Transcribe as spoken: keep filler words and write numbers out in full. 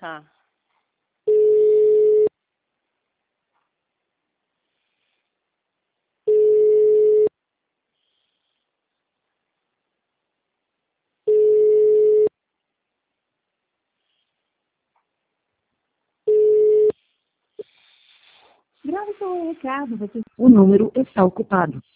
Tá. Grave seu recado, você... O número está ocupado.